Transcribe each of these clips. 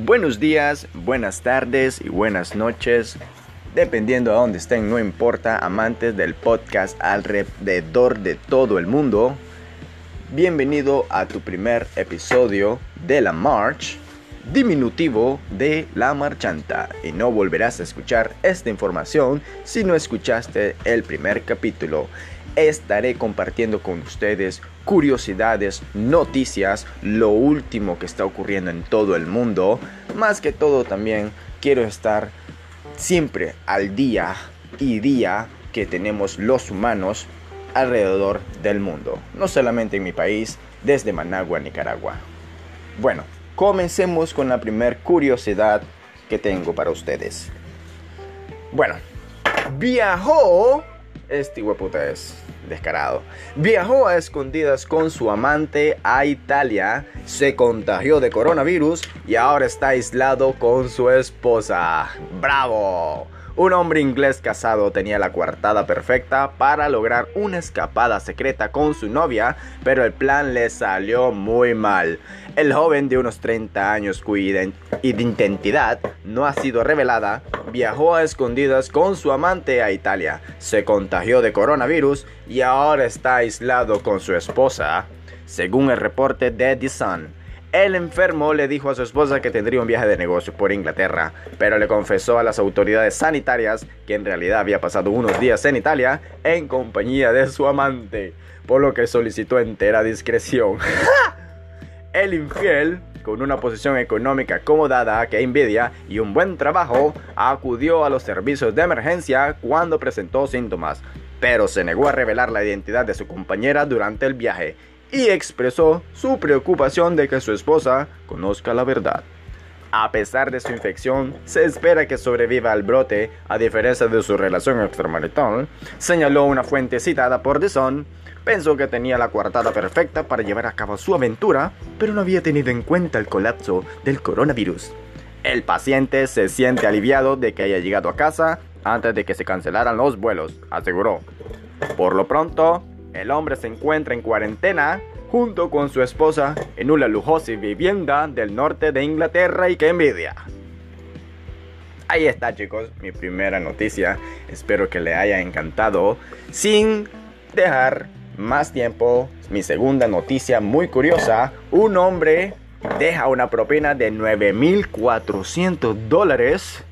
Buenos días, buenas tardes y buenas noches, dependiendo a dónde estén, no importa, amantes del podcast alrededor de todo el mundo. Bienvenido a tu primer episodio de La March, diminutivo de La Marchanta, y no volverás a escuchar esta información si no escuchaste el primer capítulo. Estaré compartiendo con ustedes curiosidades, noticias, lo último que está ocurriendo en todo el mundo. Más que todo también quiero estar siempre al día que tenemos los humanos alrededor del mundo. No solamente en mi país, desde Managua, Nicaragua. Bueno, comencemos con la primer curiosidad que tengo para ustedes. Bueno, viajó... Este hueputa es descarado. Viajó a escondidas con su amante a Italia, se contagió de coronavirus y ahora está aislado con su esposa. ¡Bravo! Un hombre inglés casado tenía la coartada perfecta para lograr una escapada secreta con su novia, pero el plan le salió muy mal. El joven de unos 30 años, cuya identidad no ha sido revelada, viajó a escondidas con su amante a Italia, se contagió de coronavirus y ahora está aislado con su esposa, según el reporte de The Sun. El enfermo le dijo a su esposa que tendría un viaje de negocios por Inglaterra, pero le confesó a las autoridades sanitarias que en realidad había pasado unos días en Italia en compañía de su amante, por lo que solicitó entera discreción. El infiel, con una posición económica acomodada que envidia y un buen trabajo, acudió a los servicios de emergencia cuando presentó síntomas, pero se negó a revelar la identidad de su compañera durante el viaje y expresó su preocupación de que su esposa conozca la verdad. A pesar de su infección, se espera que sobreviva al brote, a diferencia de su relación extramarital, señaló una fuente citada por The Sun. Pensó que tenía la coartada perfecta para llevar a cabo su aventura, pero no había tenido en cuenta el colapso del coronavirus. El paciente se siente aliviado de que haya llegado a casa antes de que se cancelaran los vuelos, aseguró. Por lo pronto, el hombre se encuentra en cuarentena junto con su esposa en una lujosa vivienda del norte de Inglaterra y ¡qué envidia! Ahí está, chicos, mi primera noticia. Espero que le haya encantado. Sin dejar más tiempo, mi segunda noticia muy curiosa. Un hombre deja una propina de $9,400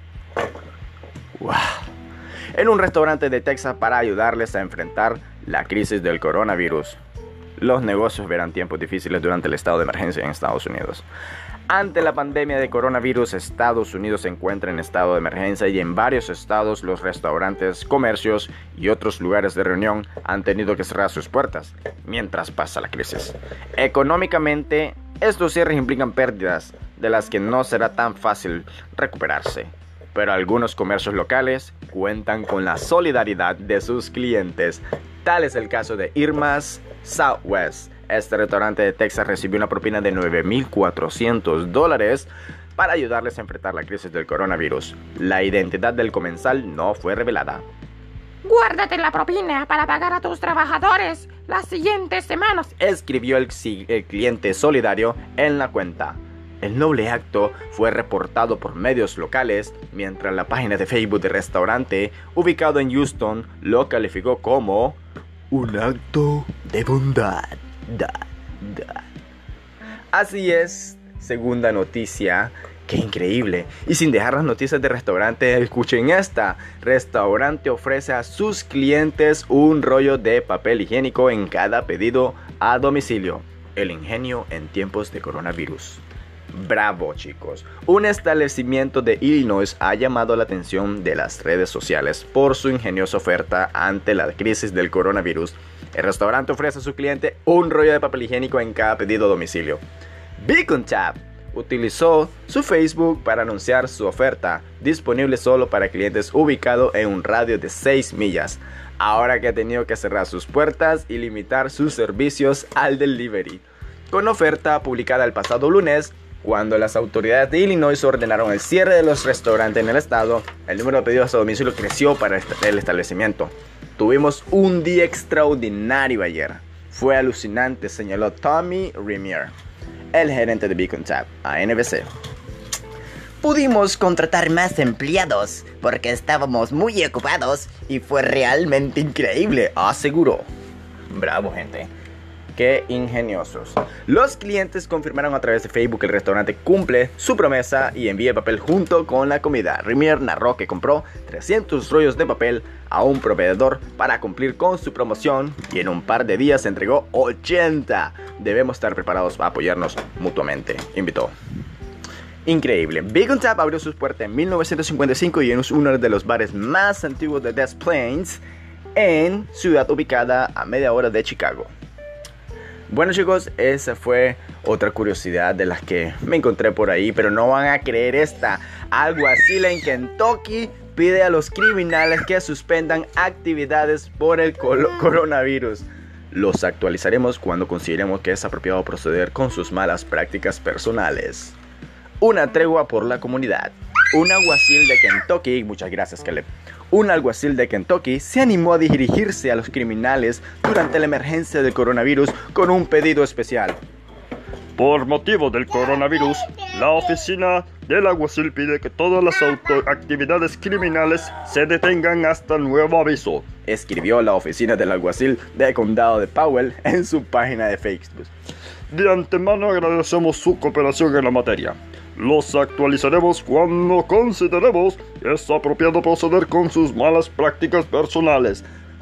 en un restaurante de Texas para ayudarles a enfrentar la crisis del coronavirus. Los negocios verán tiempos difíciles durante el estado de emergencia en Estados Unidos. Ante la pandemia de coronavirus, Estados Unidos se encuentra en estado de emergencia y en varios estados los restaurantes, comercios y otros lugares de reunión han tenido que cerrar sus puertas mientras pasa la crisis. Económicamente, estos cierres implican pérdidas de las que no será tan fácil recuperarse. Pero algunos comercios locales cuentan con la solidaridad de sus clientes. Tal es el caso de Irma's Southwest. Este restaurante de Texas recibió una propina de $9,400 para ayudarles a enfrentar la crisis del coronavirus. La identidad del comensal no fue revelada. Guárdate la propina para pagar a tus trabajadores las siguientes semanas, escribió el cliente solidario en la cuenta. El noble acto fue reportado por medios locales, mientras la página de Facebook del restaurante, ubicado en Houston, lo calificó como un acto de bondad. Así es, segunda noticia. ¡Qué increíble! Y sin dejar las noticias de restaurante, escuchen esta. Restaurante ofrece a sus clientes un rollo de papel higiénico en cada pedido a domicilio. El ingenio en tiempos de coronavirus. Bravo, chicos. Un establecimiento de Illinois ha llamado la atención de las redes sociales por su ingeniosa oferta ante la crisis del coronavirus. El restaurante ofrece a su cliente un rollo de papel higiénico en cada pedido a domicilio. Beacon Tap utilizó su Facebook para anunciar su oferta, disponible solo para clientes ubicados en un radio de 6 millas, ahora que ha tenido que cerrar sus puertas y limitar sus servicios al delivery. Con oferta publicada el pasado lunes, cuando las autoridades de Illinois ordenaron el cierre de los restaurantes en el estado, el número de pedidos a domicilio creció para el establecimiento. Tuvimos un día extraordinario ayer. Fue alucinante, señaló Tommy Remier, el gerente de Beacon Tap, a NBC. Pudimos contratar más empleados porque estábamos muy ocupados y fue realmente increíble, aseguró. Bravo, gente. Qué ingeniosos. Los clientes confirmaron a través de Facebook que el restaurante cumple su promesa y envía el papel junto con la comida. Rimier narró que compró 300 rollos de papel a un proveedor para cumplir con su promoción y en un par de días entregó 80. Debemos estar preparados para apoyarnos mutuamente, invitó. Increíble. Big on Tap abrió sus puertas en 1955 y es uno de los bares más antiguos de Des Plaines, en ciudad ubicada a media hora de Chicago. Bueno, chicos, esa fue otra curiosidad de las que me encontré por ahí, pero no van a creer esta. Alguacil en Kentucky pide a los criminales que suspendan actividades por el coronavirus. Los actualizaremos cuando consideremos que es apropiado proceder con sus malas prácticas personales. Una tregua por la comunidad. Un alguacil de Kentucky, muchas gracias, Caleb. Un alguacil de Kentucky se animó a dirigirse a los criminales durante la emergencia del coronavirus con un pedido especial. Por motivo del coronavirus, la oficina del alguacil pide que todas las actividades criminales se detengan hasta nuevo aviso, escribió la oficina del alguacil del condado de Powell en su página de Facebook. De antemano agradecemos su cooperación en la materia. Los actualizaremos cuando consideremos que es apropiado proceder con sus malas prácticas personales.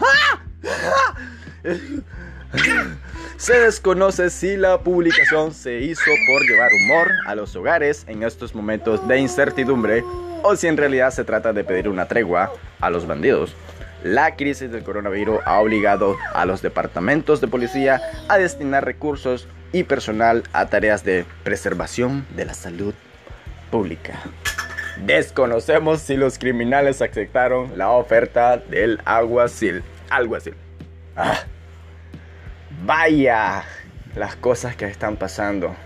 Se desconoce si la publicación se hizo por llevar humor a los hogares en estos momentos de incertidumbre o si en realidad se trata de pedir una tregua a los bandidos. La crisis del coronavirus ha obligado a los departamentos de policía a destinar recursos y personal a tareas de preservación de la salud pública. Desconocemos si los criminales aceptaron la oferta del alguacil. Vaya las cosas que están pasando.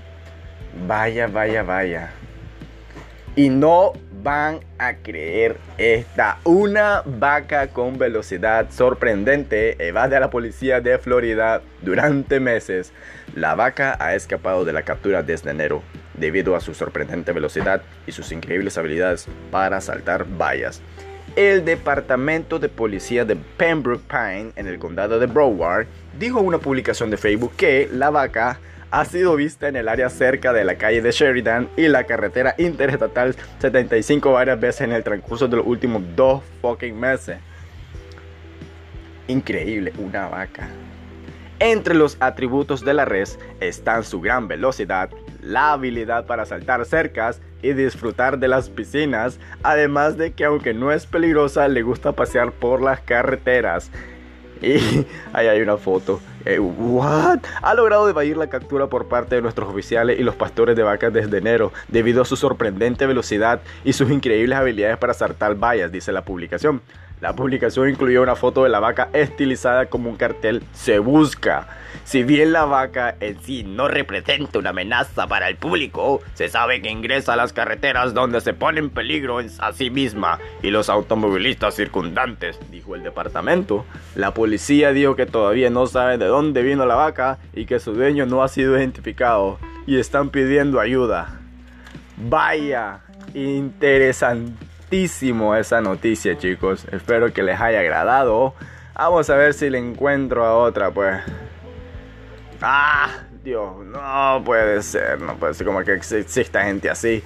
Vaya. Y no van a creer esta. Una vaca con velocidad sorprendente evade a la policía de Florida durante meses. La vaca ha escapado de la captura desde enero debido a su sorprendente velocidad y sus increíbles habilidades para saltar vallas. El departamento de policía de Pembroke Pines en el condado de Broward dijo en una publicación de Facebook que la vaca ha sido vista en el área cerca de la calle de Sheridan y la carretera interestatal 75 varias veces en el transcurso de los últimos 2 fucking meses. Increíble, una vaca. Entre los atributos de la res están su gran velocidad, la habilidad para saltar cercas y disfrutar de las piscinas, además de que aunque no es peligrosa, le gusta pasear por las carreteras. Y ahí hay una foto. ¿What? Ha logrado evadir la captura por parte de nuestros oficiales y los pastores de vacas desde enero, debido a su sorprendente velocidad y sus increíbles habilidades para saltar vallas, dice la publicación. La publicación incluyó una foto de la vaca estilizada como un cartel "Se busca". Si bien la vaca en sí no representa una amenaza para el público, se sabe que ingresa a las carreteras donde se pone en peligro a sí misma y los automovilistas circundantes, dijo el departamento. La policía dijo que todavía no sabe de dónde vino la vaca y que su dueño no ha sido identificado y están pidiendo ayuda. Vaya, interesantísimo esa noticia, chicos. Espero que les haya agradado. Vamos a ver si le encuentro a otra, pues. Dios, no puede ser como que exista gente así.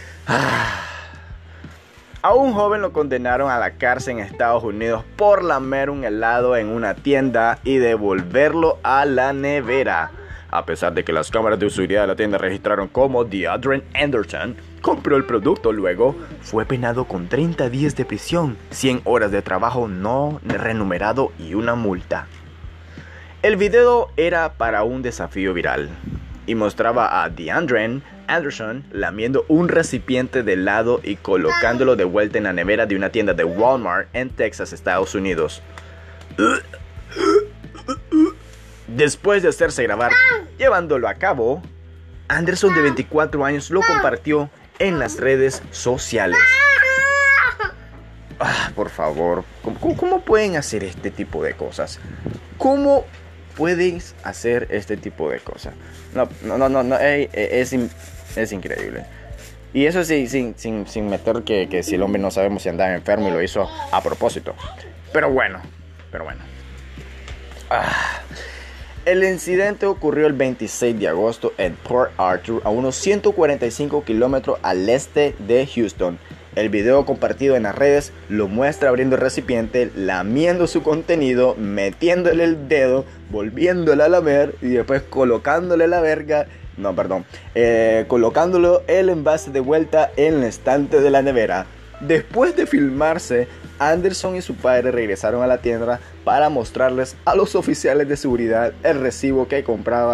A un joven lo condenaron a la cárcel en Estados Unidos por lamer un helado en una tienda y devolverlo a la nevera. A pesar de que las cámaras de seguridad de la tienda registraron como DeAndre Anderson compró el producto, luego fue penado con 30 días de prisión, 100 horas de trabajo no remunerado y una multa. El video era para un desafío viral y mostraba a DeAndre Anderson lamiendo un recipiente de helado y colocándolo de vuelta en la nevera de una tienda de Walmart en Texas, Estados Unidos. Después de hacerse grabar llevándolo a cabo, Anderson, de 24 años, lo compartió en las redes sociales. Por favor, ¿cómo pueden hacer este tipo de cosas? ¿Cómo puedes hacer este tipo de cosas? No, es increíble. Y eso sí, sin meter que si el hombre no sabemos si andaba enfermo y lo hizo a propósito. Pero bueno. El incidente ocurrió el 26 de agosto en Port Arthur, a unos 145 kilómetros al este de Houston. El video compartido en las redes lo muestra abriendo el recipiente, lamiendo su contenido, metiéndole el dedo, volviéndole a lamer y después colocándole colocándolo el envase de vuelta en el estante de la nevera. Después de filmarse, Anderson y su padre regresaron a la tienda para mostrarles a los oficiales de seguridad el recibo que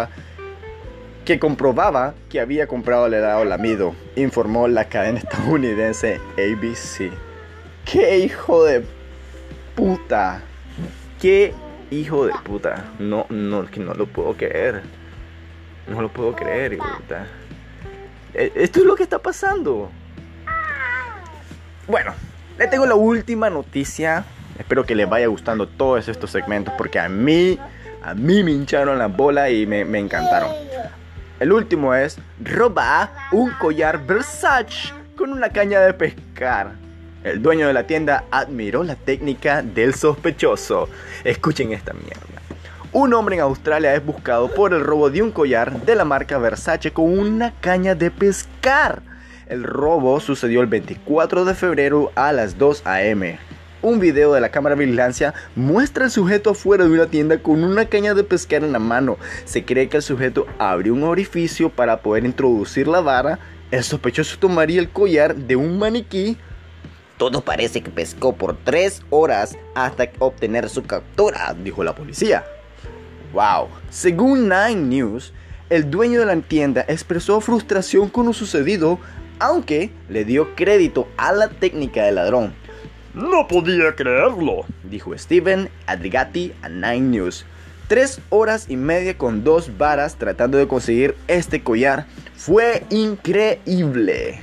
comprobaba que había comprado el helado lamido, informó la cadena estadounidense ABC. ¡Qué hijo de puta! ¡Qué hijo de puta! No lo puedo creer. No lo puedo creer, puta. Esto es lo que está pasando. Bueno, le tengo la última noticia. Espero que les vaya gustando todos estos segmentos porque a mí me hincharon la bola y me encantaron. El último es: roba un collar Versace con una caña de pescar. El dueño de la tienda admiró la técnica del sospechoso. Escuchen esta mierda. Un hombre en Australia es buscado por el robo de un collar de la marca Versace con una caña de pescar. El robo sucedió el 24 de febrero a las 2 a.m. Un video de la cámara de vigilancia muestra al sujeto afuera de una tienda con una caña de pescar en la mano. Se cree que el sujeto abrió un orificio para poder introducir la vara. El sospechoso tomaría el collar de un maniquí. Todo parece que pescó por 3 horas hasta obtener su captura, dijo la policía. Wow. Según Nine News, el dueño de la tienda expresó frustración con lo sucedido, aunque le dio crédito a la técnica del ladrón. No podía creerlo, dijo Steven Adrigati a Nine News. 3 horas y media con 2 varas tratando de conseguir este collar. Fue increíble.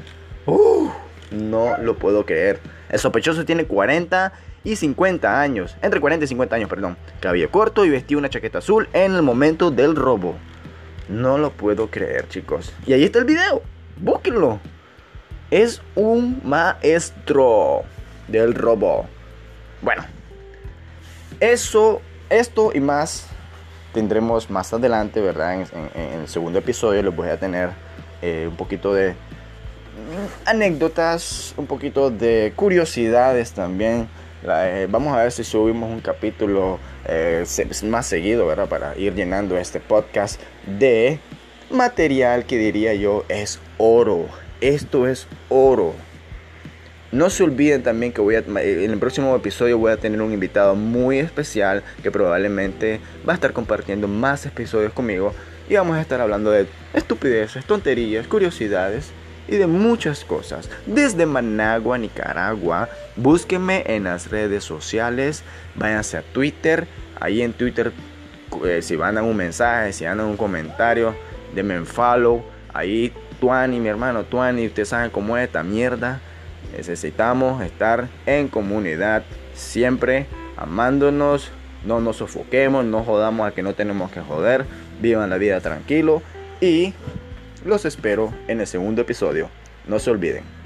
No lo puedo creer. El sospechoso tiene 40 y 50 años. Entre 40 y 50 años, perdón. Cabello corto y vestía una chaqueta azul en el momento del robo. No lo puedo creer, chicos. Y ahí está el video. Búsquenlo. Es un maestro del robo. Bueno, esto y más tendremos más adelante, ¿verdad? En el segundo episodio les voy a tener un poquito de anécdotas, un poquito de curiosidades también. Vamos a ver si subimos un capítulo más seguido, ¿verdad? Para ir llenando este podcast de material que diría yo es oro. Esto es oro. No se olviden también que en el próximo episodio voy a tener un invitado muy especial que probablemente va a estar compartiendo más episodios conmigo y vamos a estar hablando de estupideces, tonterías, curiosidades y de muchas cosas. Desde Managua, Nicaragua, búsquenme en las redes sociales, váyanse a Twitter, ahí en Twitter si mandan un mensaje, si mandan un comentario, denme en follow, ahí Tuani, mi hermano Tuani, ustedes saben cómo es esta mierda. Necesitamos estar en comunidad, siempre amándonos, no nos sofoquemos, no jodamos a que no tenemos que joder, vivan la vida tranquilo y los espero en el segundo episodio, no se olviden.